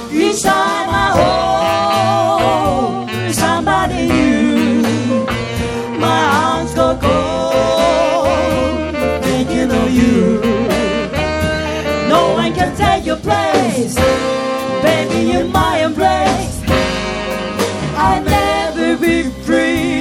Each time I hold somebody new, my arms go cold, thinking of you. No one can take your place, baby, in my embrace. I'll never be free.